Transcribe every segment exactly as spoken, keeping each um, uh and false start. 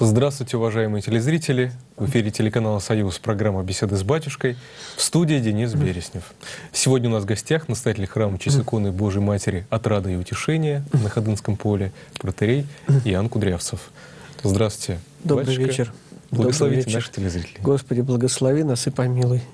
Здравствуйте, уважаемые телезрители. В эфире телеканала «Союз» программа «Беседы с батюшкой». В студии Денис Береснев. Сегодня у нас в гостях настоятель храма Честь иконы Божией Матери «Отрада и утешение» на Ходынском поле, протоиерей Иоанн Кудрявцев. Здравствуйте, Добрый батюшка. вечер. Благословите Добрый вечер. наших телезрителей. Господи, благослови нас и помилуй.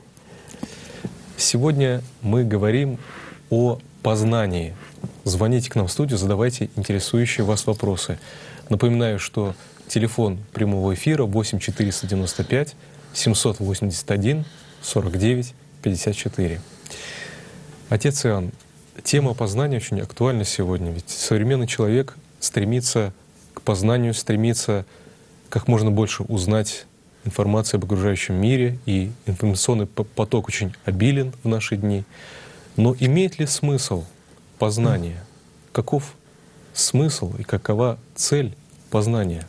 Сегодня мы говорим о познании. Звоните к нам в студию, задавайте интересующие вас вопросы. Напоминаю, что телефон прямого эфира восемь четыреста девяносто пять семьсот восемьдесят один сорок девять пятьдесят четыре. Отец Иоанн, тема познания очень актуальна сегодня, ведь современный человек стремится к познанию, стремится как можно больше узнать информации об окружающем мире, и информационный поток очень обилен в наши дни. Но имеет ли смысл познания? Каков смысл и какова цель познания?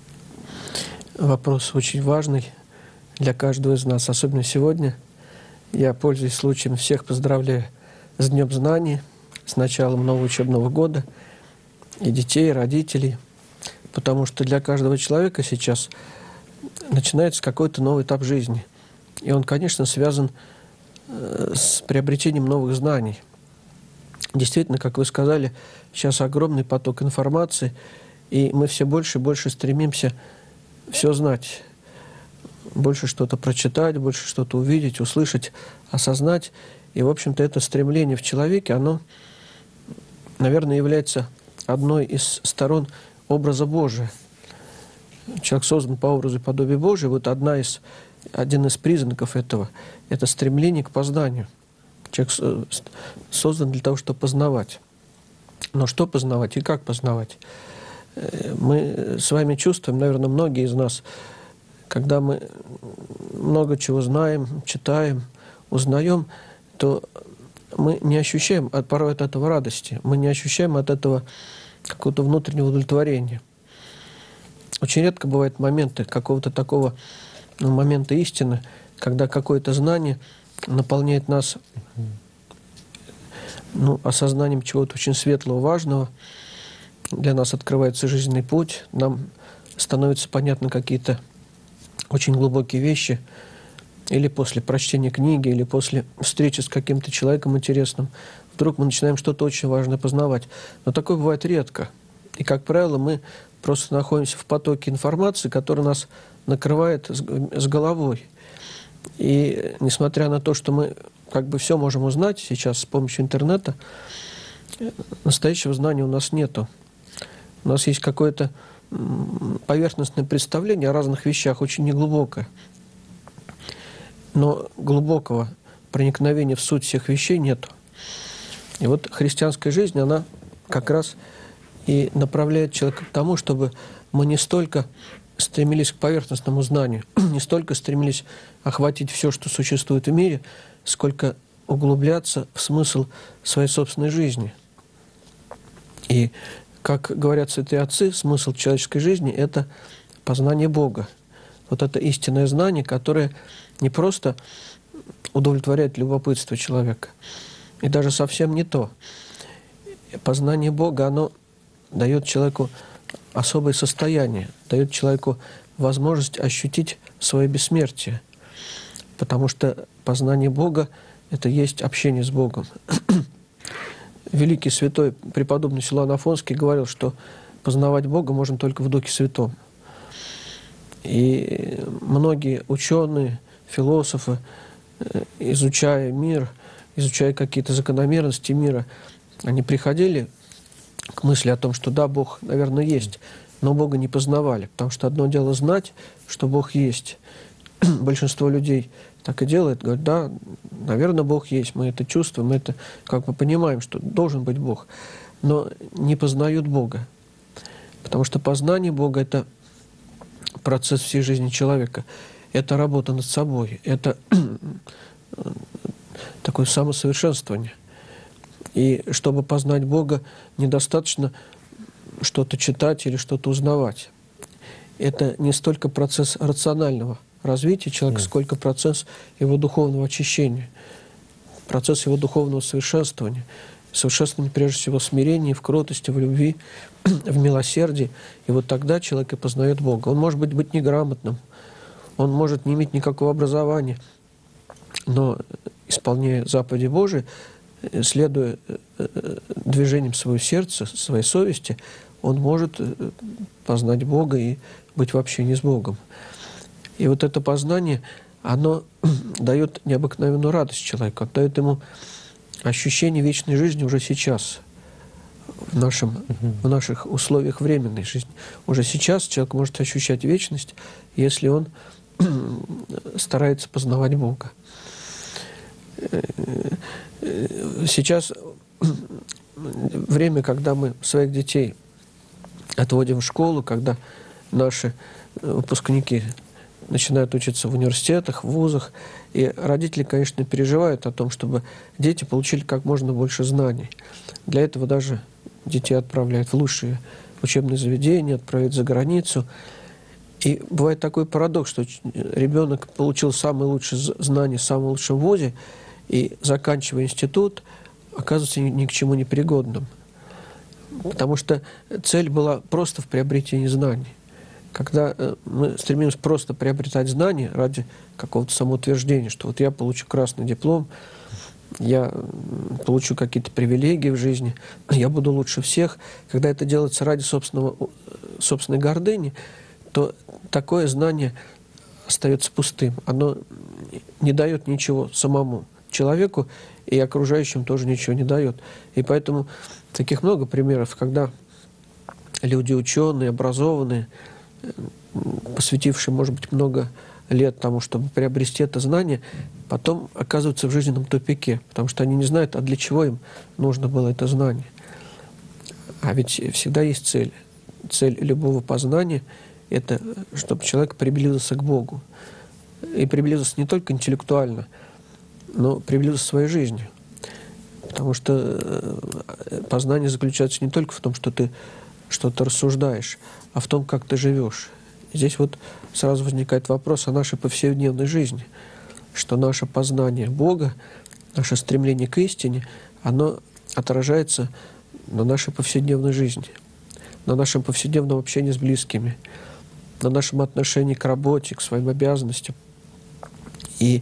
Вопрос очень важный для каждого из нас, особенно сегодня. Я, пользуясь случаем, всех поздравляю с Днем Знаний, с началом нового учебного года, и детей, и родителей, потому что для каждого человека сейчас начинается какой-то новый этап жизни. И он, конечно, связан с приобретением новых знаний. Действительно, как вы сказали, сейчас огромный поток информации, и мы все больше и больше стремимся все знать, больше что-то прочитать, больше что-то увидеть, услышать, осознать. И, в общем-то, это стремление в человеке, оно, наверное, является одной из сторон образа Божия. Человек создан по образу и подобию Божию. Вот одна из, один из признаков этого – это стремление к познанию. Человек создан для того, чтобы познавать. Но что познавать и как познавать? Мы с вами чувствуем, наверное, многие из нас, когда мы много чего знаем, читаем, узнаем, то мы не ощущаем от, порой от этого радости, мы не ощущаем от этого какого-то внутреннего удовлетворения. Очень редко бывают моменты какого-то такого, ну, момента истины, когда какое-то знание наполняет нас, ну, осознанием чего-то очень светлого, важного. Для нас открывается жизненный путь, нам становятся понятны какие-то очень глубокие вещи, или после прочтения книги, или после встречи с каким-то человеком интересным. Вдруг мы начинаем что-то очень важное познавать. Но такое бывает редко. И, как правило, мы просто находимся в потоке информации, который нас накрывает с головой. И несмотря на то, что мы как бы все можем узнать сейчас с помощью интернета, настоящего знания у нас нету. У нас есть какое-то поверхностное представление о разных вещах, очень неглубокое. Но глубокого проникновения в суть всех вещей нету. И вот христианская жизнь, она как раз и направляет человека к тому, чтобы мы не столько стремились к поверхностному знанию, не столько стремились охватить все, что существует в мире, сколько углубляться в смысл своей собственной жизни. И, как говорят святые отцы, смысл человеческой жизни – это познание Бога. Вот это истинное знание, которое не просто удовлетворяет любопытство человека, и даже совсем не то. Познание Бога, оно дает человеку особое состояние, дает человеку возможность ощутить свое бессмертие, потому что познание Бога – это есть общение с Богом. Великий святой преподобный Силуан Афонский говорил, что познавать Бога можно только в Духе Святом. И многие ученые, философы, изучая мир, изучая какие-то закономерности мира, они приходили к мысли о том, что да, Бог, наверное, есть, но Бога не познавали. Потому что одно дело знать, что Бог есть. Большинство людей так и делает, говорят, да, наверное, Бог есть, мы это чувствуем, мы это как бы понимаем, что должен быть Бог, но не познают Бога. Потому что познание Бога – это процесс всей жизни человека, это работа над собой, это такое самосовершенствование. И чтобы познать Бога, недостаточно что-то читать или что-то узнавать. Это не столько процесс рационального развития человека, сколько процесс его духовного очищения, процесс его духовного совершенствования. совершенствование прежде всего в смирении, в кротости, в любви, в милосердии. И вот тогда человек и познает Бога. Он может быть, быть неграмотным, он может не иметь никакого образования, но, исполняя заповеди Божии, следуя движением своего сердца, своей совести, он может познать Бога и быть в общении с Богом. И вот это познание, оно дает необыкновенную радость человеку, дает ему ощущение вечной жизни уже сейчас, в, нашем, в наших условиях временной жизни. Уже сейчас человек может ощущать вечность, если он старается познавать Бога. Сейчас время, когда мы своих детей отводим в школу, когда наши выпускники начинают учиться в университетах, в вузах, и родители, конечно, переживают о том, чтобы дети получили как можно больше знаний. Для этого даже детей отправляют в лучшие учебные заведения, отправляют за границу. И бывает такой парадокс, что ребенок получил самые лучшие знания в самом лучшем вузе, и, заканчивая институт, оказывается ни, ни к чему не пригодным. Потому что цель была просто в приобретении знаний. Когда мы стремимся просто приобретать знания ради какого-то самоутверждения, что вот я получу красный диплом, я получу какие-то привилегии в жизни, я буду лучше всех. Когда это делается ради собственного, собственной гордыни, то такое знание остается пустым. Оно не дает ничего самому человеку, и окружающим тоже ничего не дает. И поэтому таких много примеров, когда люди ученые, образованные, посвятившие, может быть, много лет тому, чтобы приобрести это знание, потом оказываются в жизненном тупике, потому что они не знают, а для чего им нужно было это знание. А ведь всегда есть цель. Цель любого познания – это чтобы человек приблизился к Богу. И приблизился не только интеллектуально, но приблизился своей жизнью. Потому что познание заключается не только в том, что ты что-то рассуждаешь, а в том, как ты живешь. Здесь вот сразу возникает вопрос о нашей повседневной жизни, что наше познание Бога, наше стремление к истине, оно отражается на нашей повседневной жизни, на нашем повседневном общении с близкими, на нашем отношении к работе, к своим обязанностям. И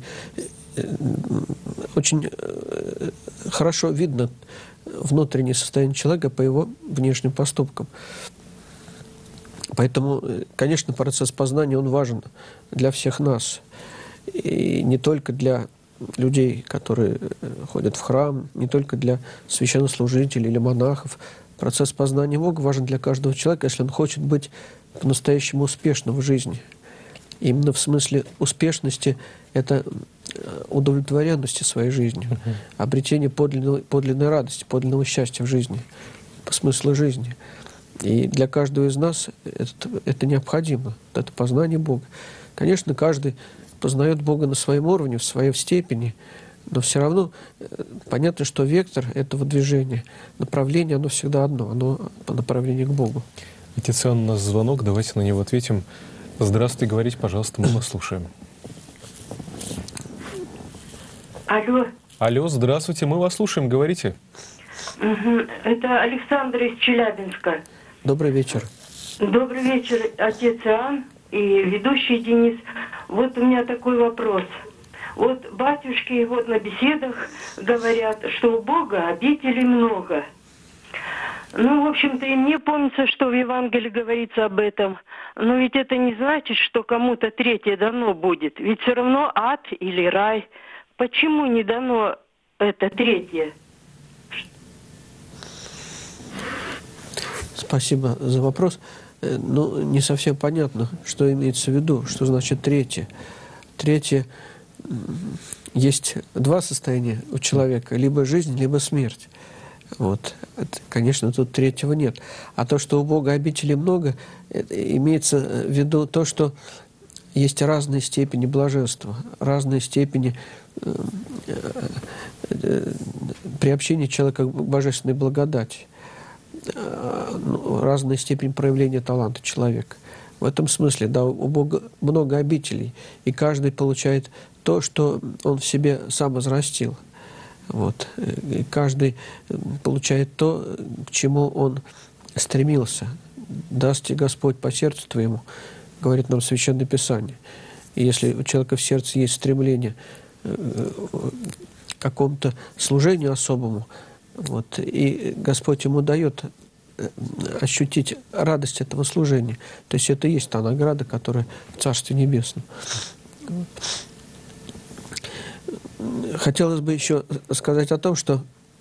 очень хорошо видно внутреннее состояние человека по его внешним поступкам. Поэтому, конечно, процесс познания, он важен для всех нас. И не только для людей, которые ходят в храм, не только для священнослужителей или монахов. Процесс познания Бога важен для каждого человека, если он хочет быть по-настоящему успешным в жизни. Именно в смысле успешности – это удовлетворенности своей жизнью, uh-huh. обретение подлинной, подлинной радости, подлинного счастья в жизни, по смыслу жизни. И для каждого из нас это, это необходимо, это познание Бога. Конечно, каждый познает Бога на своем уровне, в своей степени, но все равно понятно, что вектор этого движения, направление, оно всегда одно, оно по направлению к Богу. Отец Иоанн, у нас звонок, давайте на него ответим. Здравствуйте, говорите, пожалуйста, мы вас слушаем. Алло. Алло, здравствуйте, мы вас слушаем, говорите. Угу. Это Александр из Челябинска. Добрый вечер. Добрый вечер, отец Иоанн и ведущий Денис. Вот у меня такой вопрос. Вот батюшки вот на беседах говорят, что у Бога обителей много. Ну, в общем-то, и мне помнится, что в Евангелии говорится об этом. Но ведь это не значит, что кому-то третье дано будет. Ведь все равно ад или рай. Почему не дано это третье? Спасибо за вопрос. Ну, не совсем понятно, что имеется в виду, что значит третье. Третье, есть два состояния у человека, либо жизнь, либо смерть. Вот. Это, конечно, тут третьего нет. А то, что у Бога обителей много, имеется в виду то, что есть разные степени блаженства, разные степени э, э, приобщения человека к божественной благодати, э, ну, разная степень проявления таланта человека. В этом смысле, да, у Бога много обителей, и каждый получает то, что он в себе сам возрастил. Вот. И каждый получает то, к чему он стремился. «Даст тебе Господь по сердцу твоему», говорит нам Священное Писание. И если у человека в сердце есть стремление к какому-то служению особому, вот, и Господь ему дает ощутить радость этого служения, то есть это и есть та награда, которая в Царстве Небесном. Хотелось бы еще сказать о том, что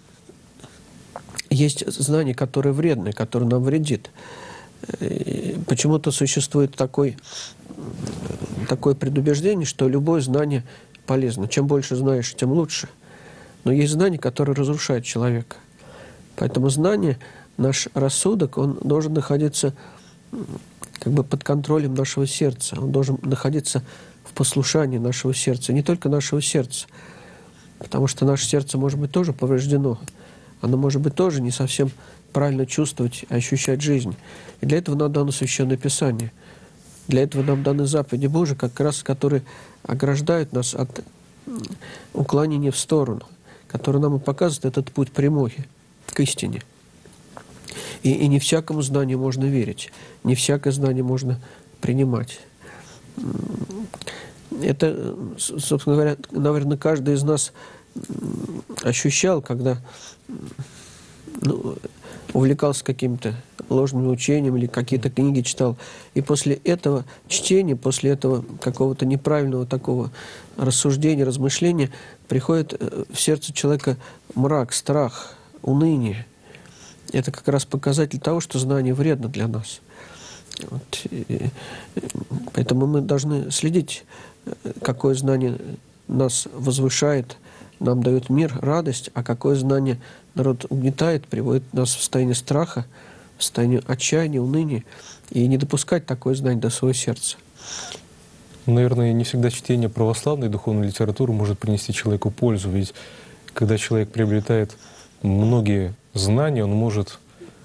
есть знание, которое вредное, которое нам вредит. Почему-то существует такой, такое предубеждение, что любое знание полезно. Чем больше знаешь, тем лучше. Но есть знание, которое разрушает человека. Поэтому знание, наш рассудок, он должен находиться как бы под контролем нашего сердца. Он должен находиться в послушании нашего сердца. Не только нашего сердца. Потому что наше сердце может быть тоже повреждено. Оно может быть тоже не совсем правильно чувствовать, ощущать жизнь. И для этого нам дано Священное Писание. Для этого нам даны заповеди Божии, как раз которые ограждают нас от уклонения в сторону, которые нам и показывают этот путь прямой к истине. И, и не всякому знанию можно верить, не всякое знание можно принимать. Это, собственно говоря, наверное, каждый из нас ощущал, когда ну, увлекался каким-то ложным учением или какие-то книги читал. И после этого чтения, после этого какого-то неправильного такого рассуждения, размышления, приходит в сердце человека мрак, страх, уныние. Это как раз показатель того, что знание вредно для нас. Вот. И поэтому мы должны следить, какое знание нас возвышает, нам дает мир, радость, а какое знание народ угнетает, приводит нас в состояние страха, в состояние отчаяния, уныния, и не допускать такое знание до своего сердца. Наверное, не всегда чтение православной духовной литературы может принести человеку пользу, ведь когда человек приобретает многие знания, он может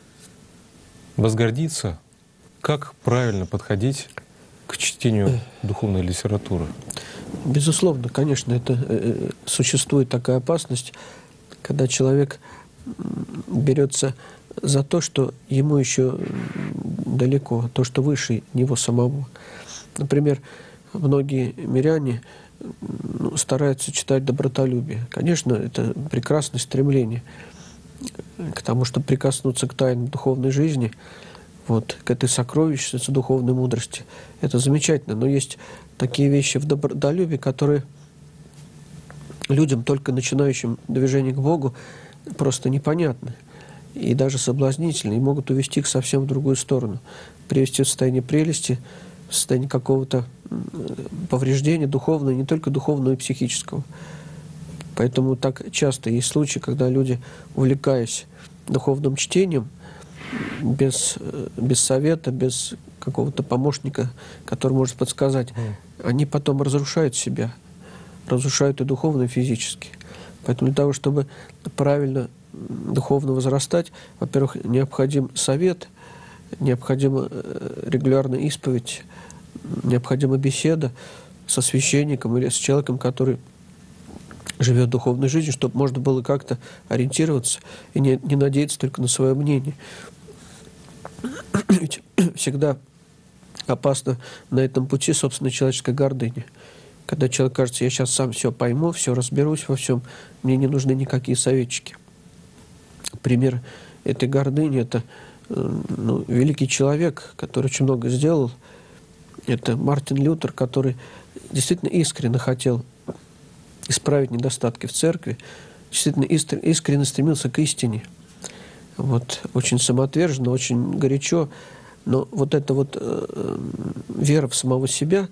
возгордиться. Как правильно подходить к чтению духовной литературы? Безусловно, конечно, это э, существует такая опасность, когда человек берется за то, что ему еще далеко, то, что выше него самого. Например, многие миряне ну, стараются читать добротолюбие. Конечно, это прекрасное стремление к тому, чтобы прикоснуться к тайнам духовной жизни, вот, к этой сокровищнице духовной мудрости. Это замечательно, но есть такие вещи в добротолюбии, которые людям, только начинающим движение к Богу, просто непонятны и даже соблазнительны, и могут увести к совсем в другую сторону, привести в состояние прелести, в состояние какого-то повреждения духовного, не только духовного и психического. Поэтому так часто есть случаи, когда люди, увлекаясь духовным чтением, без, без совета, без какого-то помощника, который может подсказать, mm. они потом разрушают себя, разрушают и духовно, и физически. Поэтому для того, чтобы правильно духовно возрастать, во-первых, необходим совет, необходима регулярная исповедь, необходима беседа со священником или с человеком, который живет духовной жизнью, чтобы можно было как-то ориентироваться и не, не надеяться только на свое мнение. Ведь всегда опасно на этом пути, собственно, человеческая гордыня. Когда человек кажется, я сейчас сам все пойму, все разберусь во всем, мне не нужны никакие советчики. Пример этой гордыни – это ну, великий человек, который очень много сделал. Это Мартин Лютер, который действительно искренне хотел исправить недостатки в церкви, действительно искренне стремился к истине. Вот, очень самоотверженно, очень горячо. Но вот эта вот э, вера в самого себя,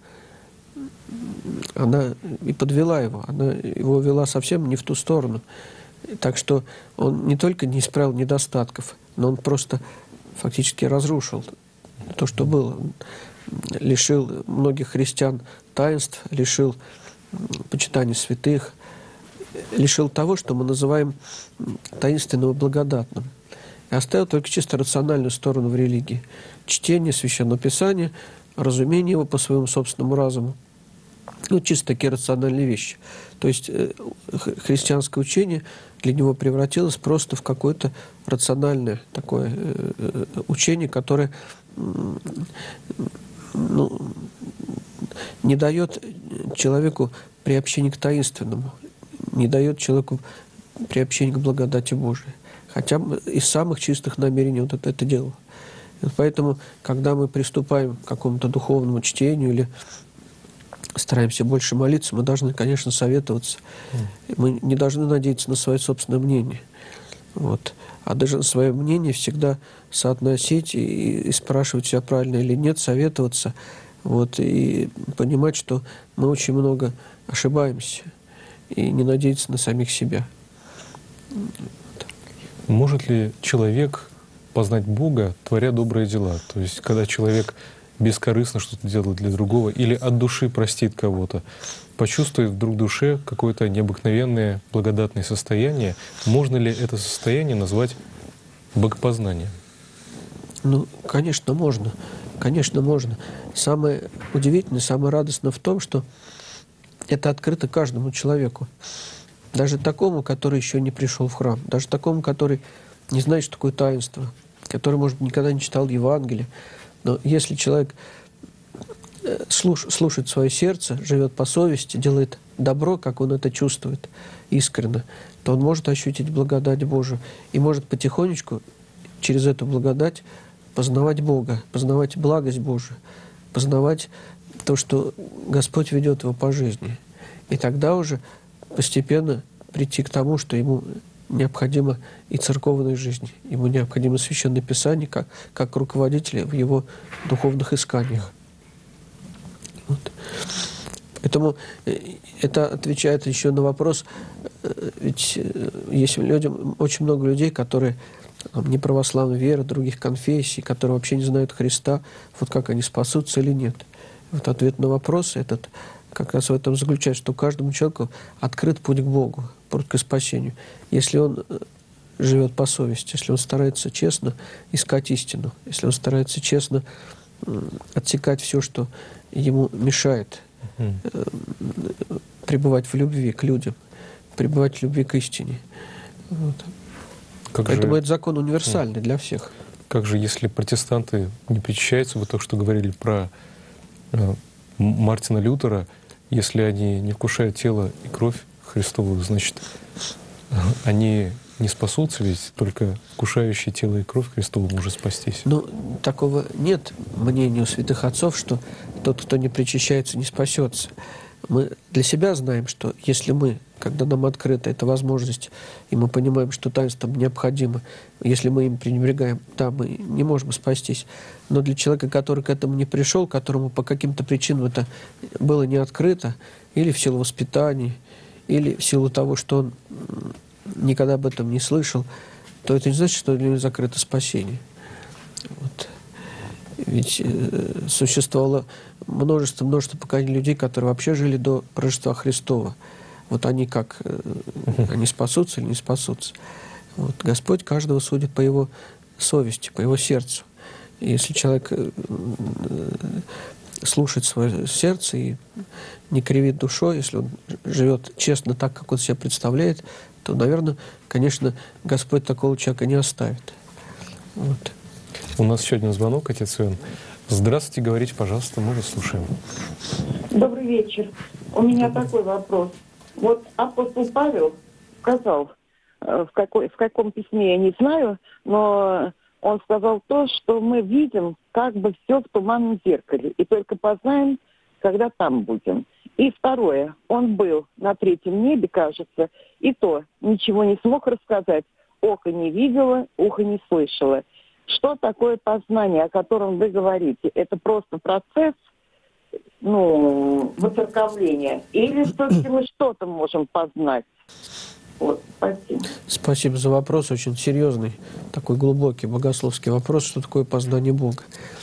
она и подвела его. Она его вела совсем не в ту сторону. Так что он не только не исправил недостатков, но он просто фактически разрушил то, что было. Лишил многих христиан таинств, лишил почитания святых, лишил того, что мы называем таинственным и благодатным. И оставил только чисто рациональную сторону в религии. Чтение Священного Писания, разумение его по своему собственному разуму, Ну, чисто такие рациональные вещи. То есть э, христианское учение для него превратилось просто в какое-то рациональное такое э, учение, которое э, ну, не дает человеку приобщения к таинственному, не дает человеку приобщения к благодати Божией. Хотя из самых чистых намерений вот это, это делал. И поэтому, когда мы приступаем к какому-то духовному чтению или стараемся больше молиться, мы должны, конечно, советоваться. Мы не должны надеяться на свое собственное мнение. Вот. А даже свое мнение всегда соотносить и, и спрашивать себя, правильно или нет, советоваться. Вот, и понимать, что мы очень много ошибаемся. И не надеяться на самих себя. Может ли человек познать Бога, творя добрые дела? То есть, когда человек бескорыстно что-то делает для другого или от души простит кого-то, почувствует вдруг в душе какое-то необыкновенное благодатное состояние, можно ли это состояние назвать богопознанием? Ну, конечно, можно. Конечно, можно. Самое удивительное, самое радостное в том, что это открыто каждому человеку. Даже такому, который еще не пришел в храм, даже такому, который не знает, что такое таинство, который, может, никогда не читал Евангелие. Но если человек слуш, слушает свое сердце, живет по совести, делает добро, как он это чувствует искренне, то он может ощутить благодать Божию и может потихонечку через эту благодать познавать Бога, познавать благость Божию, познавать то, что Господь ведет его по жизни. И тогда уже постепенно прийти к тому, что ему необходимо и церковная жизнь, ему необходимо Священное Писание как, как руководителя в его духовных исканиях. Вот. Поэтому это отвечает еще на вопрос, ведь есть люди, очень много людей, которые не православной веры, других конфессий, которые вообще не знают Христа, вот как они спасутся или нет. Вот ответ на вопрос этот как раз в этом заключается, что каждому человеку открыт путь к Богу, путь к спасению. Если он живет по совести, если он старается честно искать истину, если он старается честно отсекать все, что ему мешает mm. пребывать в любви к людям, пребывать в любви к истине. Вот. Как Поэтому же... это закон универсальный mm. для всех. Как же, если протестанты не причащаются, вы только что говорили про э, Мартина Лютера, если они не вкушают тело и кровь Христову, значит, они не спасутся, ведь только вкушающий тело и кровь Христову может спастись. Ну, такого нет мнения у святых отцов, что тот, кто не причащается, не спасется. Мы для себя знаем, что если мы, когда нам открыта эта возможность, и мы понимаем, что таинство необходимо, если мы им пренебрегаем, да, мы не можем спастись. Но для человека, который к этому не пришел, которому по каким-то причинам это было не открыто, или в силу воспитания, или в силу того, что он никогда об этом не слышал, то это не значит, что для него закрыто спасение. Вот. Ведь э, существовало множество, множество поколений людей, которые вообще жили до Рождества Христова. Вот они как, э, они спасутся или не спасутся. Вот. Господь каждого судит по его совести, по его сердцу. И если человек э, э, слушает свое сердце и не кривит душой, если он живет честно так, как он себя представляет, то, наверное, конечно, Господь такого человека не оставит. Вот. У нас еще один звонок, отец Иоанн. Здравствуйте, говорите, пожалуйста, мы вас слушаем. Добрый вечер. У меня такой вопрос. Вот апостол Павел сказал, в, какой, в каком письме, я не знаю, но он сказал то, что мы видим как бы все в туманном зеркале, и только познаем, когда там будем. И второе, он был на третьем небе, кажется, и то ничего не смог рассказать, око не видело, ухо не слышало. Что такое познание, о котором вы говорите? Это просто процесс, ну, воцерковления? Или все-таки мы что-то можем познать? Вот, спасибо. Спасибо за вопрос, очень серьезный, такой глубокий богословский вопрос, что такое познание Бога.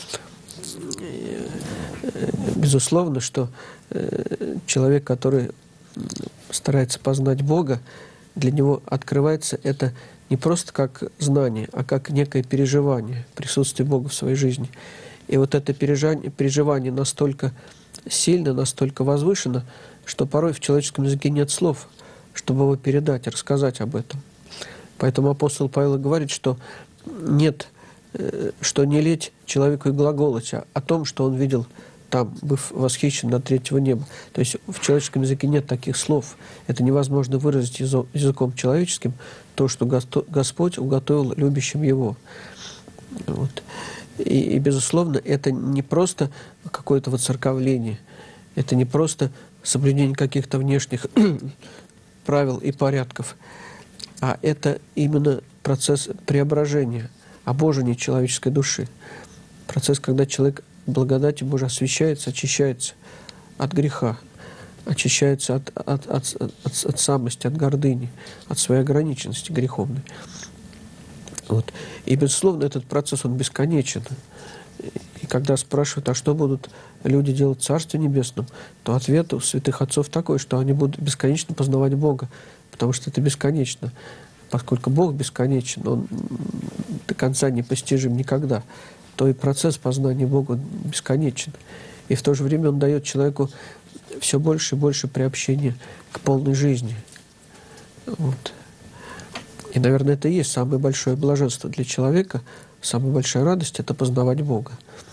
Безусловно, что человек, который старается познать Бога, для него открывается это не просто как знание, а как некое переживание присутствия Бога в своей жизни. И вот это переживание, переживание настолько сильно, настолько возвышено, что порой в человеческом языке нет слов, чтобы его передать, рассказать об этом. Поэтому апостол Павел говорит, что нет, что не леть человеку и глаголать о том, что он видел там, быв восхищен до третьего неба. То есть в человеческом языке нет таких слов. Это невозможно выразить языком человеческим, то, что Господь уготовил любящим Его. Вот. И, и, безусловно, это не просто какое-то воцерковление, это не просто соблюдение каких-то внешних правил и порядков, а это именно процесс преображения, обожения человеческой души. Процесс, когда человек благодатью Божией освящается, очищается от греха, очищается от, от, от, от, от самости, от гордыни, от своей ограниченности греховной. Вот. И, безусловно, этот процесс, он бесконечен. И когда спрашивают, а что будут люди делать в Царстве Небесном, то ответ у святых отцов такой, что они будут бесконечно познавать Бога, потому что это бесконечно. Поскольку Бог бесконечен, Он до конца не постижим никогда, то и процесс познания Бога бесконечен. И в то же время Он дает человеку все больше и больше приобщения к полной жизни. Вот. И, наверное, это и есть самое большое блаженство для человека, самая большая радость — это познавать Бога.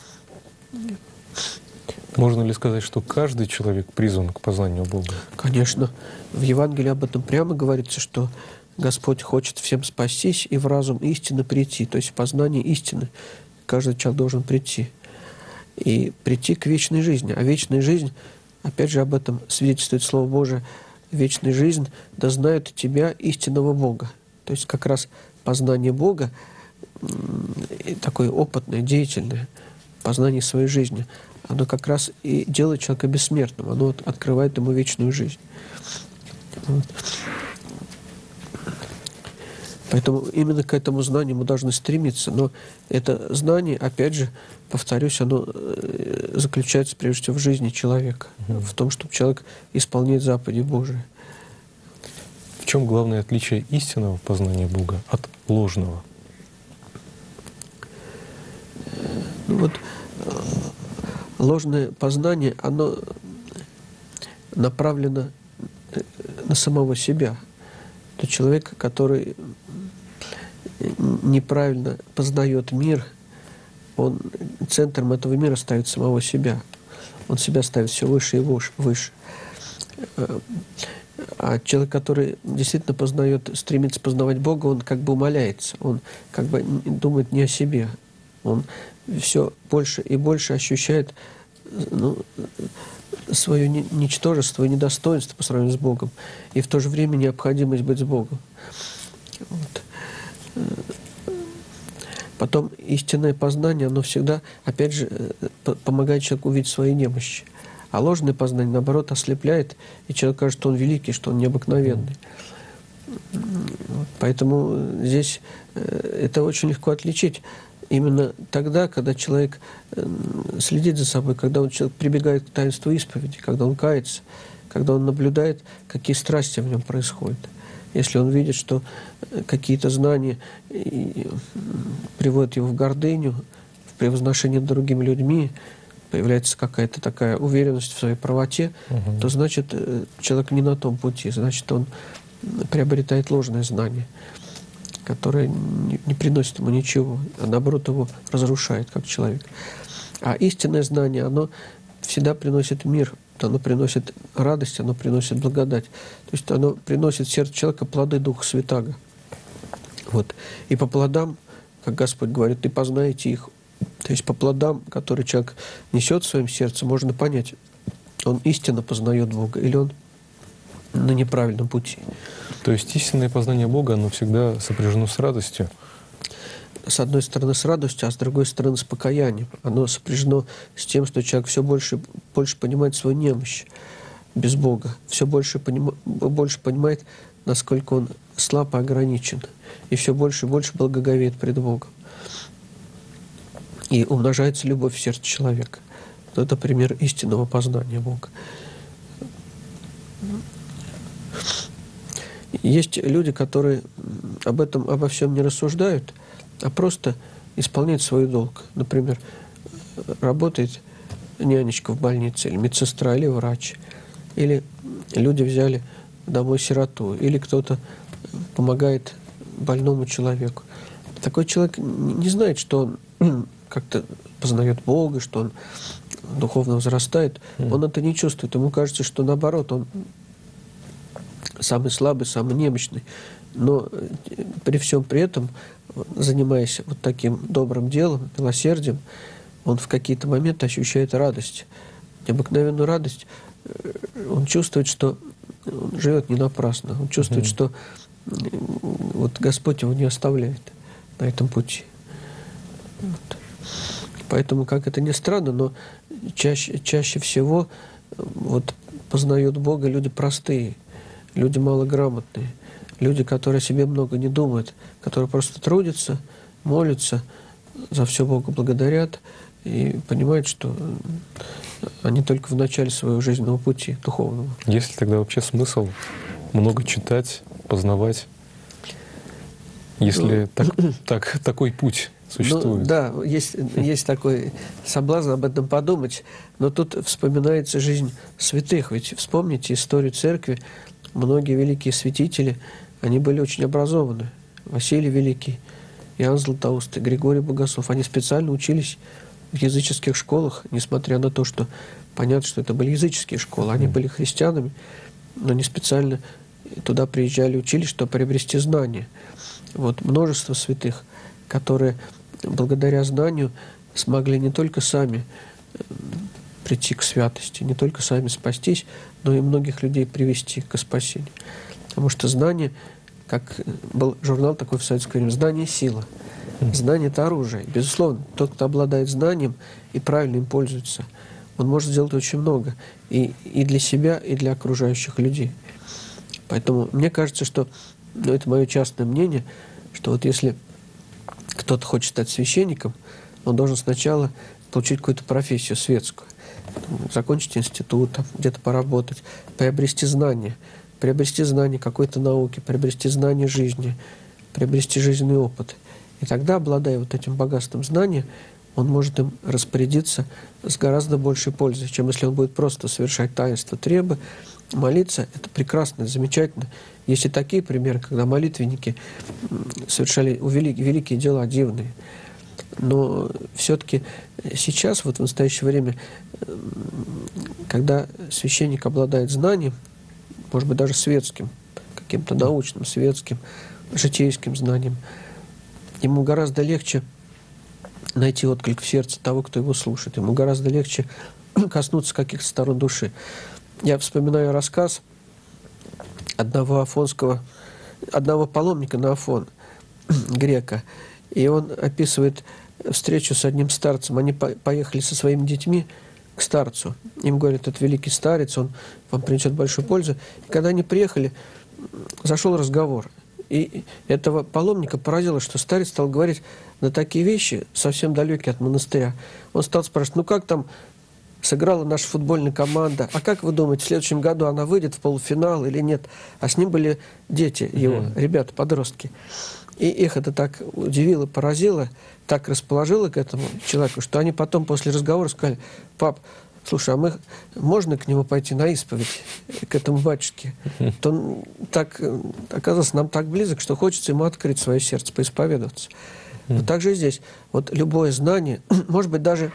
Можно ли сказать, что каждый человек призван к познанию Бога? Конечно. В Евангелии об этом прямо говорится, что Господь хочет всем спастись и в разум истины прийти. То есть в познание истины каждый человек должен прийти. И прийти к вечной жизни. А вечная жизнь, опять же, об этом свидетельствует Слово Божие, вечная жизнь да знают тебя, истинного Бога. То есть как раз познание Бога, такое опытное, деятельное, познание своей жизни, оно как раз и делает человека бессмертным, оно открывает ему вечную жизнь. Вот. Поэтому именно к этому знанию мы должны стремиться. Но это знание, опять же, повторюсь, оно заключается прежде всего в жизни человека, угу. в том, чтобы человек исполняет заповеди Божии. В чем главное отличие истинного познания Бога от ложного? Ну вот, ложное познание, оно направлено на самого себя. То человек, который неправильно познает мир, он центром этого мира ставит самого себя. Он себя ставит все выше и выше. А человек, который действительно познает, стремится познавать Бога, он как бы умаляется, он как бы думает не о себе. Он все больше и больше ощущает ну, свое ничтожество и недостоинство по сравнению с Богом, и в то же время необходимость быть с Богом. Вот. Потом истинное познание, оно всегда, опять же, помогает человеку увидеть свои немощи. А ложное познание, наоборот, ослепляет, и человек кажется, что он великий, что он необыкновенный. Вот. Поэтому здесь это очень легко отличить. Именно тогда, когда человек следит за собой, когда он, человек прибегает к таинству исповеди, когда он кается, когда он наблюдает, какие страсти в нем происходят. Если он видит, что какие-то знания приводят его в гордыню, в превозношение над другими людьми, появляется какая-то такая уверенность в своей правоте, угу. то значит, человек не на том пути, значит, он приобретает ложное знание, которое не, не приносит ему ничего, а наоборот его разрушает как человек. А истинное знание, оно всегда приносит мир, оно приносит радость, оно приносит благодать. То есть оно приносит в сердце человека плоды Духа Святаго. Вот. И по плодам, как Господь говорит, и познаете их. То есть по плодам, которые человек несет в своем сердце, можно понять, он истинно познает Бога или он на неправильном пути. То есть истинное познание Бога, оно всегда сопряжено с радостью? С одной стороны с радостью, а с другой стороны с покаянием. Оно сопряжено с тем, что человек все больше, больше понимает свою немощь без Бога, все больше, поним, больше понимает, насколько он слаб и ограничен, и все больше и больше благоговеет пред Богом. И умножается любовь в сердце человека. Вот это пример истинного познания Бога. Есть люди, которые об этом, обо всем не рассуждают, а просто исполняют свой долг. Например, работает нянечка в больнице, или медсестра, или врач, или люди взяли домой сироту, или кто-то помогает больному человеку. Такой человек не знает, что он как-то познает Бога, что он духовно возрастает. Mm. Он это не чувствует. Ему кажется, что наоборот, он самый слабый, самый немощный. Но при всем при этом, занимаясь вот таким добрым делом, милосердием, он в какие-то моменты ощущает радость, необыкновенную радость. Он чувствует, что он живет не напрасно. Он чувствует, mm. что вот Господь его не оставляет на этом пути. Вот. Поэтому, как это ни странно, но чаще, чаще всего вот познают Бога люди простые, люди малограмотные, люди, которые о себе много не думают, которые просто трудятся, молятся, за все Богу благодарят и понимают, что они только в начале своего жизненного пути духовного. Есть ли тогда вообще смысл много читать, познавать, если так, так, такой путь существует? Ну, да, есть, есть такой соблазн об этом подумать, но тут вспоминается жизнь святых. Ведь вспомните историю церкви. Многие великие святители, они были очень образованы. Василий Великий, Иоанн Златоуст, Григорий Богослов. Они специально учились в языческих школах, несмотря на то, что понятно, что это были языческие школы. Они были христианами, но они специально туда приезжали, учились, чтобы приобрести знания. Вот множество святых, которые благодаря знанию смогли не только сами прийти к святости, не только сами спастись, но и многих людей привести к спасению. Потому что знание, как был журнал такой в советское время, знание — сила. Знание — это оружие. Безусловно, тот, кто обладает знанием и правильно им пользуется, он может сделать очень много и, и для себя, и для окружающих людей. Поэтому мне кажется, что, ну, это мое частное мнение, что вот если кто-то хочет стать священником, он должен сначала получить какую-то профессию светскую, закончить институт, где-то поработать, приобрести знания, приобрести знания какой-то науки, приобрести знания жизни, приобрести жизненный опыт. И тогда, обладая вот этим богатством знания, он может им распорядиться с гораздо большей пользой, чем если он будет просто совершать таинство требы, молиться. Это прекрасно, замечательно. Есть и такие примеры, когда молитвенники совершали великие, великие дела, дивные. Но все-таки сейчас, вот в настоящее время, когда священник обладает знанием, может быть, даже светским, каким-то научным, светским, житейским знанием, ему гораздо легче найти отклик в сердце того, кто его слушает. Ему гораздо легче коснуться каких-то сторон души. Я вспоминаю рассказ одного афонского, одного паломника на Афон, грека, и он описывает встречу с одним старцем. Они по поехали со своими детьми к старцу. Им говорят, это великий старец, он вам принесет большую пользу. И когда они приехали, зашел разговор. И этого паломника поразило, что старец стал говорить на такие вещи, совсем далекие от монастыря. Он стал спрашивать, ну как там сыграла наша футбольная команда, а как вы думаете, в следующем году она выйдет в полуфинал или нет? А с ним были дети его, mm-hmm. ребята, подростки. И их это так удивило, поразило, так расположило к этому человеку, что они потом после разговора сказали, пап, слушай, а мы можно к нему пойти на исповедь, к этому батюшке? Mm-hmm. То он так, оказался нам так близок, что хочется ему открыть свое сердце, поисповедоваться. Mm-hmm. Вот так же и здесь. Вот любое знание, может быть, даже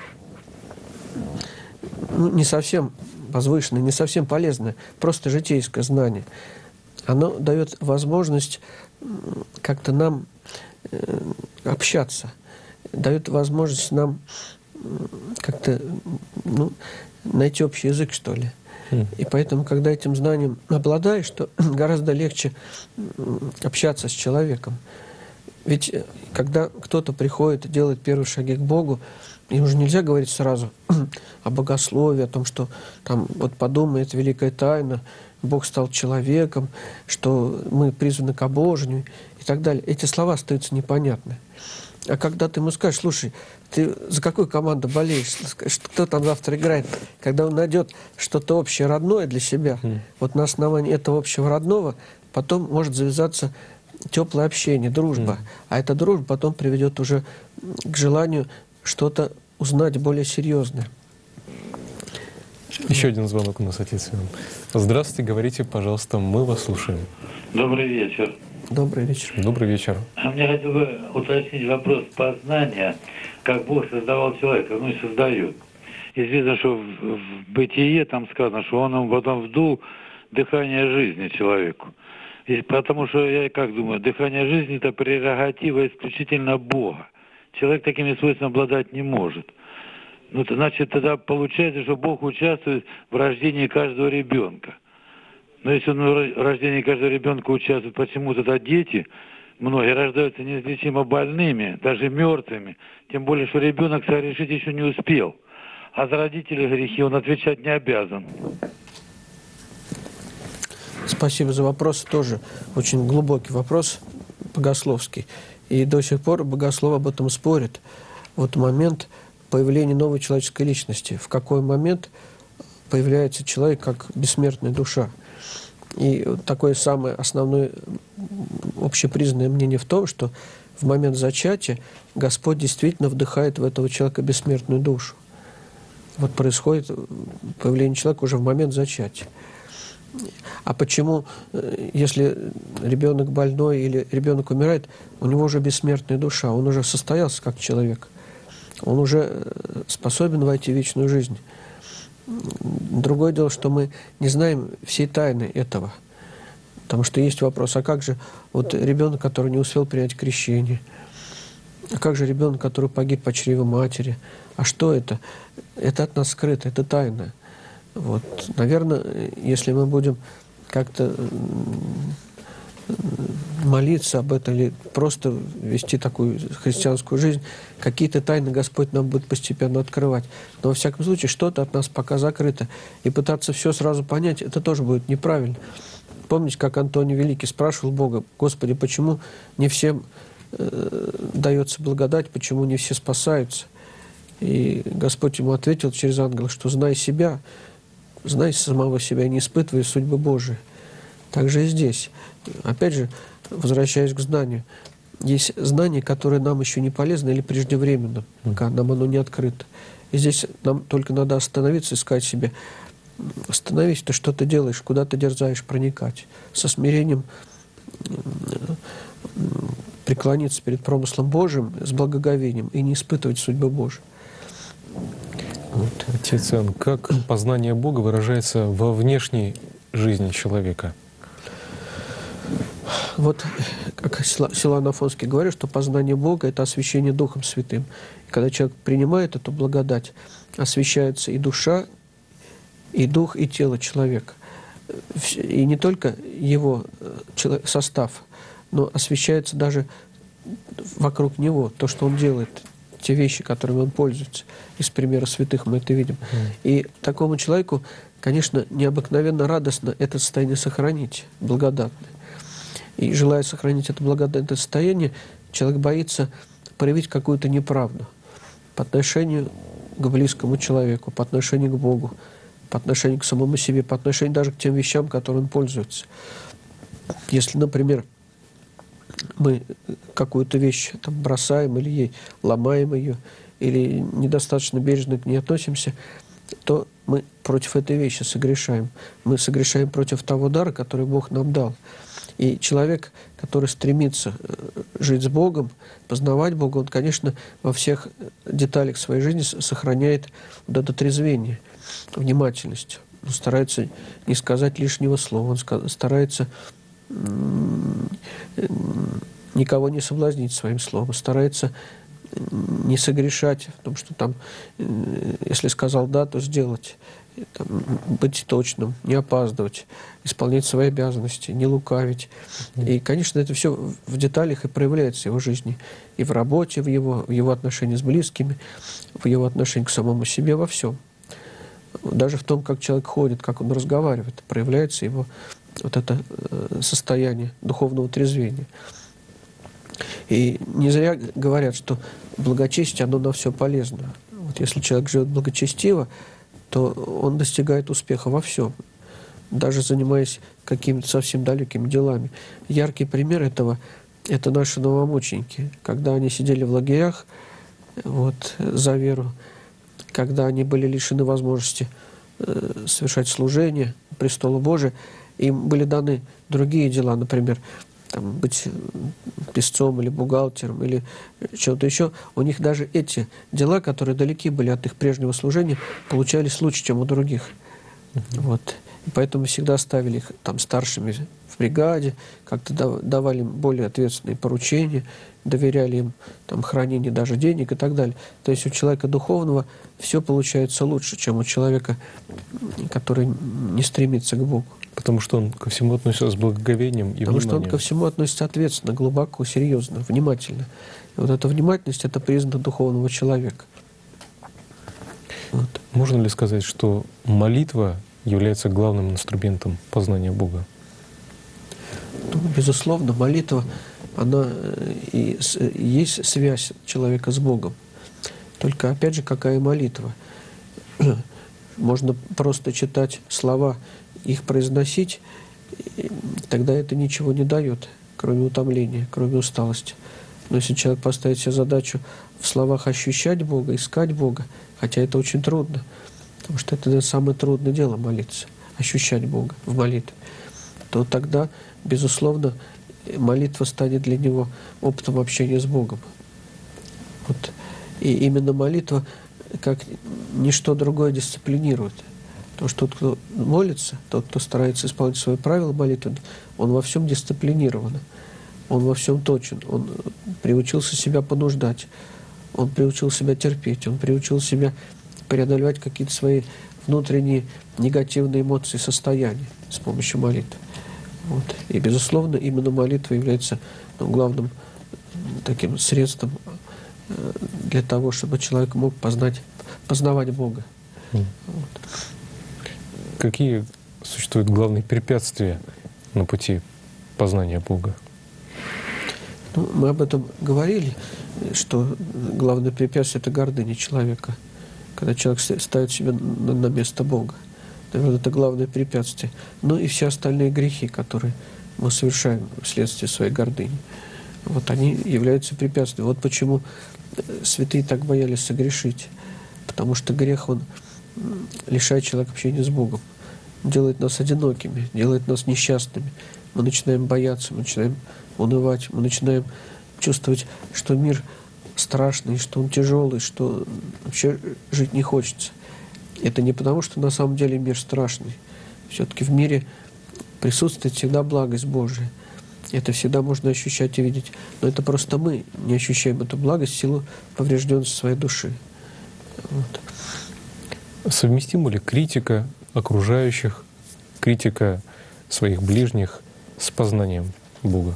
ну, не совсем возвышенное, не совсем полезное, просто житейское знание, оно дает возможность как-то нам э, общаться, дает возможность нам как-то ну, найти общий язык, что ли. Mm. И поэтому, когда этим знанием обладаешь, то гораздо легче общаться с человеком. Ведь когда кто-то приходит и делает первые шаги к Богу, им уже нельзя говорить сразу о богословии, о том, что там вот подумай, это великая тайна, Бог стал человеком, что мы призваны к обожению и так далее. Эти слова остаются непонятны. А когда ты ему скажешь, слушай, ты за какую команду болеешь, кто там завтра играет, когда он найдет что-то общее, родное для себя, mm. вот на основании этого общего родного потом может завязаться теплое общение, дружба. Mm. А эта дружба потом приведет уже к желанию что-то узнать более серьезное. Еще один звонок у нас, отец Иван. Здравствуйте, говорите, пожалуйста, мы вас слушаем. Добрый вечер. Добрый вечер. Добрый вечер. А мне хотел бы уточнить вопрос познания, как Бог создавал человека, ну и создает. Известно, что в, в бытие там сказано, что он ему потом вдул дыхание жизни человеку. И потому что я как думаю, дыхание жизни — это прерогатива исключительно Бога. Человек такими свойствами обладать не может. Ну, то значит, тогда получается, что Бог участвует в рождении каждого ребенка. Но если он в рождении каждого ребенка участвует, почему тогда дети, многие рождаются неизлечимо больными, даже мертвыми, тем более, что ребенок согрешить еще не успел. А за родителей грехи он отвечать не обязан. Спасибо за вопрос. Тоже очень глубокий вопрос, богословский. И до сих пор богословы об этом спорят. Вот момент появления новой человеческой личности. В какой момент появляется человек как бессмертная душа. И вот такое самое основное общепризнанное мнение в том, что в момент зачатия Господь действительно вдыхает в этого человека бессмертную душу. Вот происходит появление человека уже в момент зачатия. А почему, если ребенок больной или ребенок умирает, у него уже бессмертная душа, он уже состоялся как человек, он уже способен войти в вечную жизнь. Другое дело, что мы не знаем всей тайны этого. Потому что есть вопрос, а как же вот ребенок, который не успел принять крещение? А как же ребенок, который погиб по чреву матери? А что это? Это от нас скрыто, это тайна. Вот. Наверное, если мы будем как-то молиться об этом или просто вести такую христианскую жизнь, какие-то тайны Господь нам будет постепенно открывать. Но во всяком случае что-то от нас пока закрыто. И пытаться все сразу понять, это тоже будет неправильно. Помните, как Антоний Великий спрашивал Бога: «Господи, почему не всем э, дается благодать, почему не все спасаются?» И Господь ему ответил через ангела, что «знай себя, знай самого себя и не испытывай судьбы Божией». Так же и здесь. Опять же, возвращаясь к знанию, есть знание, которое нам еще не полезно или преждевременно, пока нам оно не открыто. И здесь нам только надо остановиться и сказать себе: остановись, ты что ты делаешь, куда ты дерзаешь проникать. Со смирением преклониться перед промыслом Божьим, с благоговением и не испытывать судьбы Божьей. Вот. Отец Иоанн, как познание Бога выражается во внешней жизни человека? Вот как Силуан Афонский говорит, что познание Бога — это освящение Духом Святым. И когда человек принимает эту благодать, освящается и душа, и дух, и тело человека. И не только его состав, но освящается даже вокруг него, то, что он делает, те вещи, которыми он пользуется. Из примера святых мы это видим. Mm. И такому человеку, конечно, необыкновенно радостно это состояние сохранить, благодатное. И желая сохранить это благодатное состояние, человек боится проявить какую-то неправду по отношению к близкому человеку, по отношению к Богу, по отношению к самому себе, по отношению даже к тем вещам, которыми он пользуется. Если, например, мы какую-то вещь там бросаем или ей ломаем ее, или недостаточно бережно к ней относимся, то мы против этой вещи согрешаем. Мы согрешаем против того дара, который Бог нам дал. И человек, который стремится жить с Богом, познавать Бога, он, конечно, во всех деталях своей жизни сохраняет вот это трезвение, внимательность. Он старается не сказать лишнего слова, он старается никого не соблазнить своим словом, старается не согрешать в том, что там, если сказал «да», то сделать, там, быть точным, не опаздывать, исполнять свои обязанности, не лукавить. И, конечно, это все в деталях и проявляется в его жизни. И в работе, в его, в его отношении с близкими, в его отношении к самому себе, во всем. Даже в том, как человек ходит, как он разговаривает, проявляется его вот это состояние духовного трезвения. И не зря говорят, что благочестие, оно на все полезно. Вот если человек живет благочестиво, то он достигает успеха во всем, даже занимаясь какими-то совсем далекими делами. Яркий пример этого – это наши новомученики. Когда они сидели в лагерях вот, за веру, когда они были лишены возможности э, совершать служение престолу Божию, им были даны другие дела, например, там, быть писцом или бухгалтером или чем-то еще. У них даже эти дела, которые далеки были от их прежнего служения, получались лучше, чем у других. Mm-hmm. Вот. И поэтому всегда ставили их там старшими в бригаде, как-то давали им более ответственные поручения, доверяли им там хранение даже денег и так далее. То есть у человека духовного все получается лучше, чем у человека, который не стремится к Богу. Потому что он ко всему относится с благоговением и Потому вниманием. что он ко всему относится ответственно, глубоко, серьезно, внимательно. И вот эта внимательность — это признак духовного человека. Вот. Можно ли сказать, что молитва является главным инструментом познания Бога? Ну, безусловно, молитва, она и есть связь человека с Богом. Только, опять же, какая молитва? Можно просто читать слова, их произносить, тогда это ничего не дает, кроме утомления, кроме усталости. Но если человек поставит себе задачу в словах ощущать Бога, искать Бога, хотя это очень трудно, потому что это самое трудное дело — молиться, ощущать Бога в молитве, то тогда, безусловно, молитва станет для него опытом общения с Богом. Вот. И именно молитва, как ничто другое, дисциплинирует. Потому что тот, кто молится, тот, кто старается исполнить свои правила молитвы, он во всем дисциплинирован, он во всем точен, он приучился себя понуждать, он приучил себя терпеть, он приучил себя преодолевать какие-то свои внутренние негативные эмоции, состояния с помощью молитвы. Вот. И, безусловно, именно молитва является ну, главным таким средством для того, чтобы человек мог познать, познавать Бога. Mm. Вот. Какие существуют главные препятствия на пути познания Бога? Ну, мы об этом говорили, что главное препятствие — это гордыня человека. Когда человек ставит себя на, на место Бога. Наверное, это главное препятствие. Ну и все остальные грехи, которые мы совершаем вследствие своей гордыни. Вот они являются препятствием. Вот почему святые так боялись согрешить. Потому что грех, он лишает человека общения с Богом, делает нас одинокими, делает нас несчастными. Мы начинаем бояться, мы начинаем унывать, мы начинаем чувствовать, что мир страшный, что он тяжелый, что вообще жить не хочется. Это не потому, что на самом деле мир страшный. Все-таки в мире присутствует всегда благость Божия. Это всегда можно ощущать и видеть. Но это просто мы не ощущаем эту благость в силу поврежденности своей души. Вот. Совместима ли критика окружающих, критика своих ближних с познанием Бога?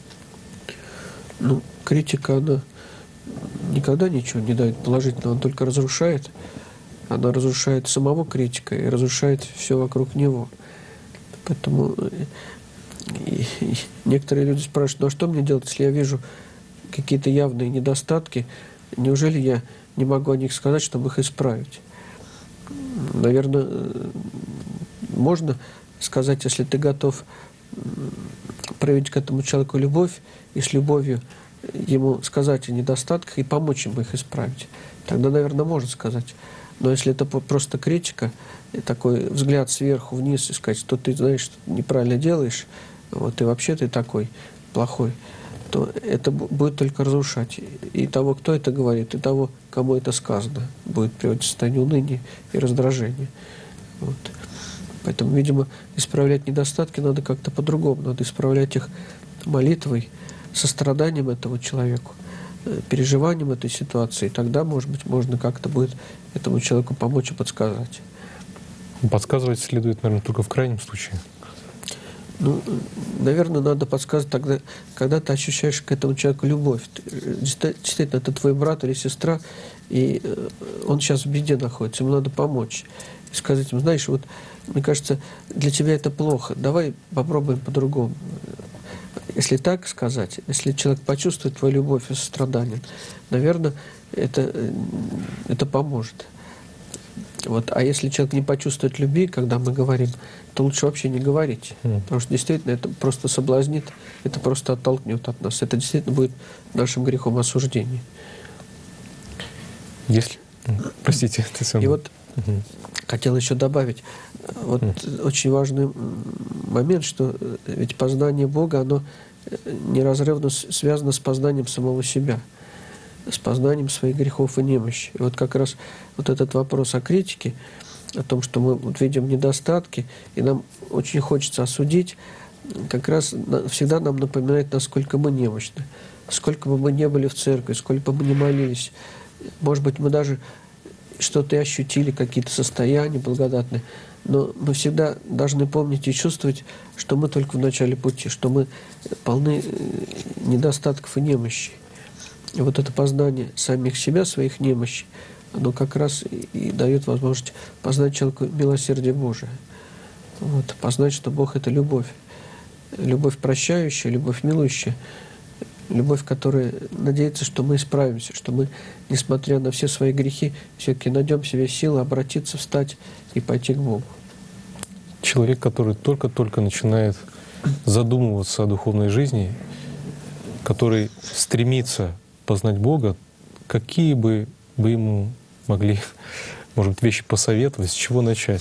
Ну, критика, она никогда ничего не дает положительного, она только разрушает. Она разрушает самого критика и разрушает все вокруг него. Поэтому и, и некоторые люди спрашивают: ну а что мне делать, если я вижу какие-то явные недостатки? Неужели я не могу о них сказать, чтобы их исправить? Наверное, можно сказать, если ты готов проявить к этому человеку любовь и с любовью ему сказать о недостатках и помочь ему их исправить. Тогда, наверное, можно сказать. Но если это просто критика, такой взгляд сверху вниз и сказать, что ты знаешь, что ты неправильно делаешь, вот, и вообще ты такой плохой, то это будет только разрушать и того, кто это говорит, и того, кому это сказано. Будет приводить в состояние уныния и раздражения. Вот. Поэтому, видимо, исправлять недостатки надо как-то по-другому. Надо исправлять их молитвой, состраданием этому человеку, переживанием этой ситуации. И тогда, может быть, можно как-то будет этому человеку помочь и подсказать. Подсказывать следует, наверное, только в крайнем случае. Ну, наверное, надо подсказывать тогда, когда ты ощущаешь к этому человеку любовь. Действительно, это твой брат или сестра, и он сейчас в беде находится, ему надо помочь. И сказать ему: знаешь, вот, мне кажется, для тебя это плохо, давай попробуем по-другому. Если так сказать, если человек почувствует твою любовь и сострадание, наверное, это, это поможет. Вот. А если человек не почувствует любви, когда мы говорим, то лучше вообще не говорить. Mm. Потому что действительно это просто соблазнит, это просто оттолкнет от нас. Это действительно будет нашим грехом осуждения. Если, Простите, ты сам. И вот Угу. хотел еще добавить, вот Mm. очень важный момент, что ведь познание Бога, оно неразрывно связано с познанием самого себя, с познанием своих грехов и немощи. И вот как раз вот этот вопрос о критике, о том, что мы вот видим недостатки, и нам очень хочется осудить, как раз всегда нам напоминает, насколько мы немощны. Сколько бы мы не были в церкви, сколько бы мы не молились, может быть, мы даже что-то и ощутили, какие-то состояния благодатные, но мы всегда должны помнить и чувствовать, что мы только в начале пути, что мы полны недостатков и немощей. И вот это познание самих себя, своих немощей, оно как раз и, и дает возможность познать человеку милосердие Божие. Вот, познать, что Бог — это любовь. Любовь прощающая, любовь милующая, любовь, которая надеется, что мы исправимся, что мы, несмотря на все свои грехи, все-таки найдем в себе силы обратиться, встать и пойти к Богу. Человек, который только-только начинает задумываться о духовной жизни, который стремится познать Бога, какие бы вы ему могли, может быть, вещи посоветовать, с чего начать?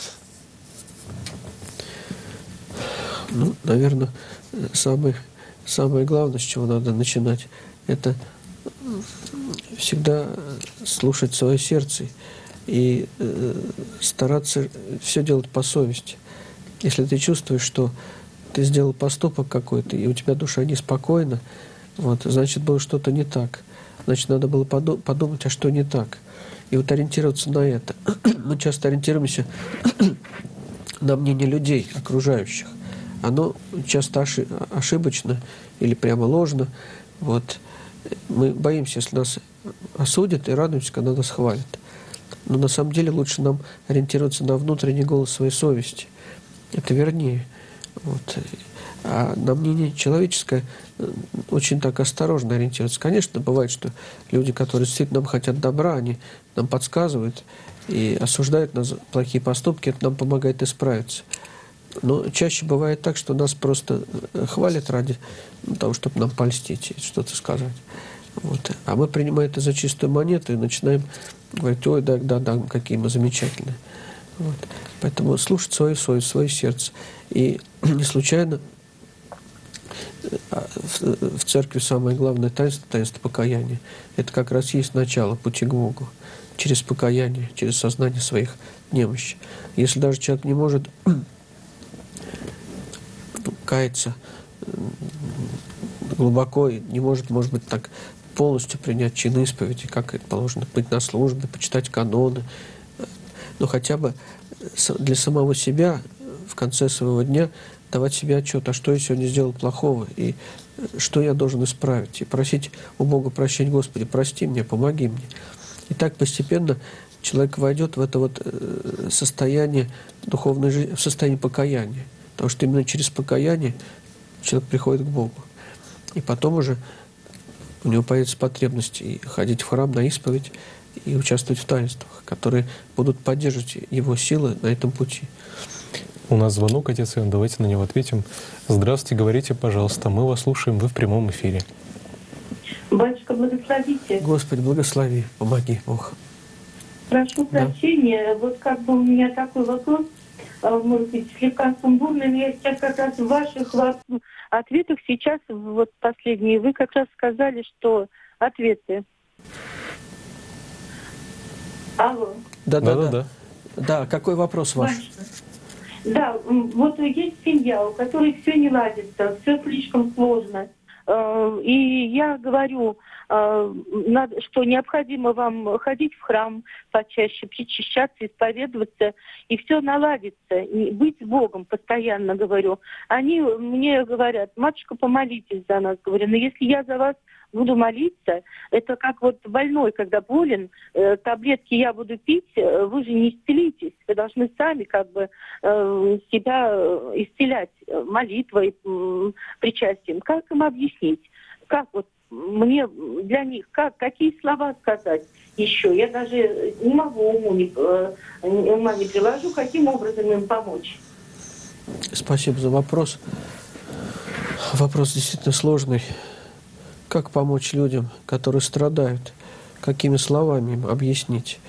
Ну, наверное, самое, самое главное, с чего надо начинать, это всегда слушать свое сердце и э, стараться все делать по совести. Если ты чувствуешь, что ты сделал поступок какой-то, и у тебя душа неспокойна, вот, значит, было что-то не так. Значит, надо было подумать, а что не так. И вот ориентироваться на это. Мы часто ориентируемся на мнение людей, окружающих. Оно часто ошибочно или прямо ложно. Вот. Мы боимся, если нас осудят, и радуемся, когда нас хвалят. Но на самом деле лучше нам ориентироваться на внутренний голос своей совести. Это вернее. Вот. А на мнение человеческое очень так осторожно ориентироваться. Конечно, бывает, что люди, которые действительно нам хотят добра, они нам подсказывают и осуждают нас за плохие поступки, это нам помогает исправиться. Но чаще бывает так, что нас просто хвалят ради того, чтобы нам польстить и что-то сказать. Вот. А мы принимаем это за чистую монету и начинаем говорить: ой, да, да, да, какие мы замечательные. Вот. Поэтому слушать свою совесть, свое сердце. И не случайно в, в церкви самое главное таинство, таинство покаяния, это как раз есть начало пути к Богу. Через покаяние, через сознание своих немощей. Если даже человек не может каяться глубоко, не может, может быть, так полностью принять чин исповеди, как это положено, быть на службе, почитать каноны, но хотя бы для самого себя в конце своего дня давать себе отчет, а что я сегодня сделал плохого, и что я должен исправить, и просить у Бога прощения: Господи, прости меня, помоги мне. И так постепенно человек войдет в это вот состояние духовной жизни, в состояние покаяния. Потому что именно через покаяние человек приходит к Богу. И потом уже у него появится потребность и ходить в храм на исповедь, и участвовать в таинствах, которые будут поддерживать его силы на этом пути. У нас звонок, отец Иоанн, давайте на него ответим. Здравствуйте, говорите, пожалуйста, мы вас слушаем, вы в прямом эфире. Батюшка, благословите. Господи, благослови, помоги, Бог. Прошу прощения, да. Вот как бы у меня такой вопрос, может быть, слегка сумбурный, но я сейчас как раз в ваших ответах сейчас, вот последние, вы как раз сказали, что ответы. Алло. Да, да, да. Да, да. Какой вопрос ваш? Батюшка. Да, вот есть семья, у которой все не ладится, все слишком сложно. И я говорю, что необходимо вам ходить в храм почаще, причащаться, исповедоваться, и все наладится. И быть с Богом постоянно, говорю. Они мне говорят: матушка, помолитесь за нас. Говорю: но если я за вас буду молиться, это как вот больной, когда болен, э, таблетки я буду пить, э, вы же не исцелитесь. Вы должны сами как бы э, себя исцелять молитвой, э, причастием. Как им объяснить? Как вот мне для них, как, какие слова сказать еще? Я даже не могу уму не, э, ума не приложу, каким образом им помочь. Спасибо за вопрос. Вопрос действительно сложный. Как помочь людям, которые страдают? Какими словами им объяснить?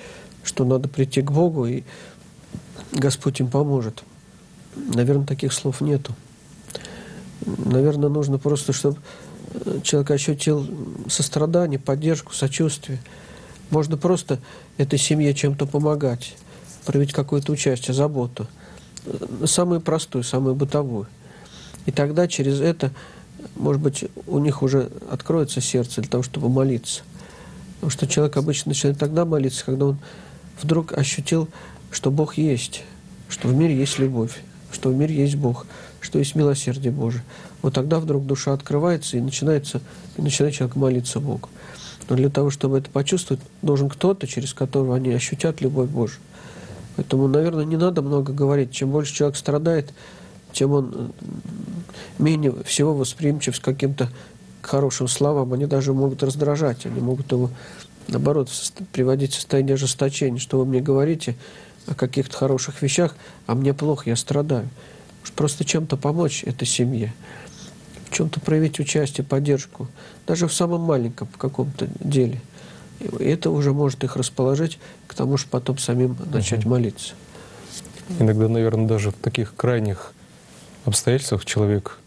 что надо прийти к Богу, и Господь им поможет. Наверное, таких слов нету. Наверное, нужно просто, чтобы человек ощутил сострадание, поддержку, сочувствие. Можно просто этой семье чем-то помогать, проявить какое-то участие, заботу. Самую простую, самую бытовую. И тогда через это, может быть, у них уже откроется сердце для того, чтобы молиться. Потому что человек обычно начинает тогда молиться, когда он вдруг ощутил, что Бог есть, что в мире есть любовь, что в мире есть Бог, что есть милосердие Божие. Вот тогда вдруг душа открывается, и начинается, и начинает человек молиться Богу. Но для того, чтобы это почувствовать, должен кто-то, через которого они ощутят любовь Божию. Поэтому, наверное, не надо много говорить. Чем больше человек страдает, тем он менее всего восприимчив к каким-то хорошим словам. Они даже могут раздражать, они могут его, наоборот, приводить в состояние ожесточения. Что вы мне говорите о каких-то хороших вещах, а мне плохо, я страдаю. Просто чем-то помочь этой семье, в чем-то проявить участие, поддержку, даже в самом маленьком в каком-то деле. И это уже может их расположить к тому, чтобы потом самим начать угу. молиться. Иногда, наверное, даже в таких крайних обстоятельствах человек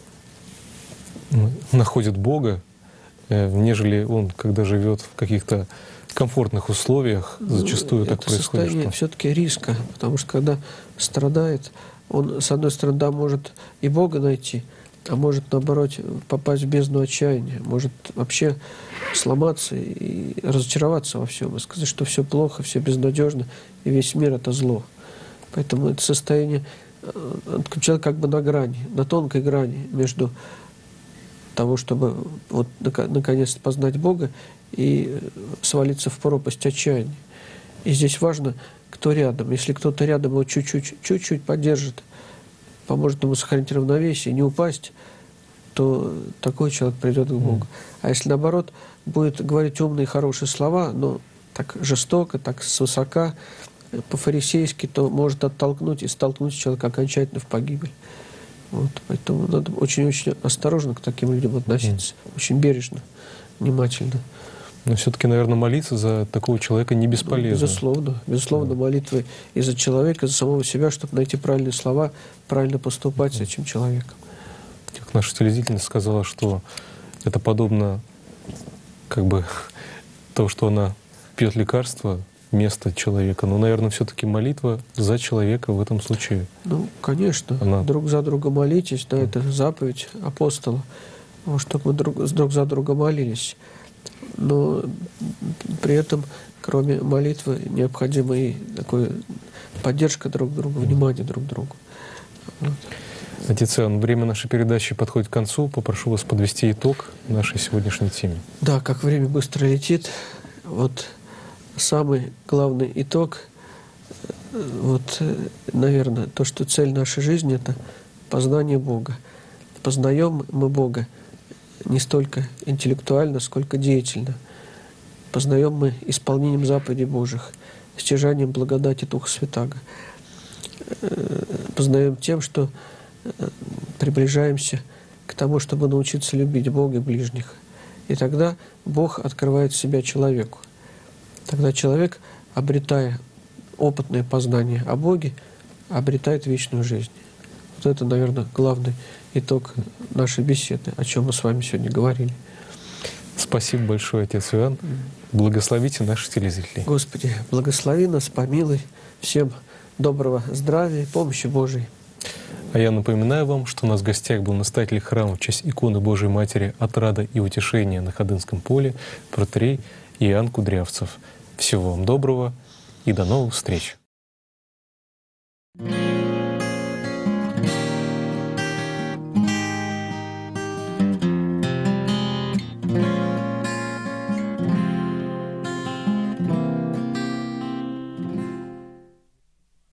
находит Бога, нежели он, когда живет в каких-то комфортных условиях, зачастую ну, так происходит. Это состояние все-таки риска, потому что когда страдает, он, с одной стороны, да, может и Бога найти, а может, наоборот, попасть в бездну отчаяния, может вообще сломаться и разочароваться во всем, и сказать, что все плохо, все безнадежно, и весь мир — это зло. Поэтому это состояние, человек как бы на грани, на тонкой грани между того, чтобы вот наконец-то познать Бога и свалиться в пропасть отчаяния. И здесь важно, кто рядом. Если кто-то рядом его чуть-чуть, чуть-чуть поддержит, поможет ему сохранить равновесие, не упасть, то такой человек придет к Богу. А если, наоборот, будет говорить умные, хорошие слова, но так жестоко, так свысока, по-фарисейски, то может оттолкнуть и столкнуть человека окончательно в погибель. Вот, поэтому надо очень-очень осторожно к таким людям относиться, mm. очень бережно, внимательно. Но все-таки, наверное, молиться за такого человека не бесполезно. Ну, безусловно. Безусловно, mm. молитвы и за человека, и за самого себя, чтобы найти правильные слова, правильно поступать mm. с этим человеком. Как наша телезрительница сказала, что это подобно как бы то, что она пьет лекарство вместо человека. Но, наверное, все-таки молитва за человека в этом случае. Ну, конечно. Она... Друг за друга молитесь, да, это заповедь апостола, чтобы мы друг, друг за друга молились. Но при этом, кроме молитвы, необходима и такая поддержка друг друга, внимание друг к другу. Вот. Отец Иоанн, время нашей передачи подходит к концу. Попрошу вас подвести итог нашей сегодняшней теме. Да, как время быстро летит. Вот самый главный итог, вот, наверное, то, что цель нашей жизни — это познание Бога. Познаем мы Бога не столько интеллектуально, сколько деятельно. Познаем мы исполнением заповедей Божьих, стяжанием благодати Духа Святаго. Познаем тем, что приближаемся к тому, чтобы научиться любить Бога и ближних. И тогда Бог открывает себя человеку. Тогда человек, обретая опытное познание о Боге, обретает вечную жизнь. Вот это, наверное, главный итог нашей беседы, о чем мы с вами сегодня говорили. Спасибо большое, отец Иоанн. Благословите наших телезрителей. Господи, благослови нас, помилуй. Всем доброго здравия и помощи Божией. А я напоминаю вам, что у нас в гостях был настоятель храма в честь иконы Божией Матери «Отрада и утешение» на Ходынском поле, протоиерей Иоанн Кудрявцев. Всего вам доброго и до новых встреч!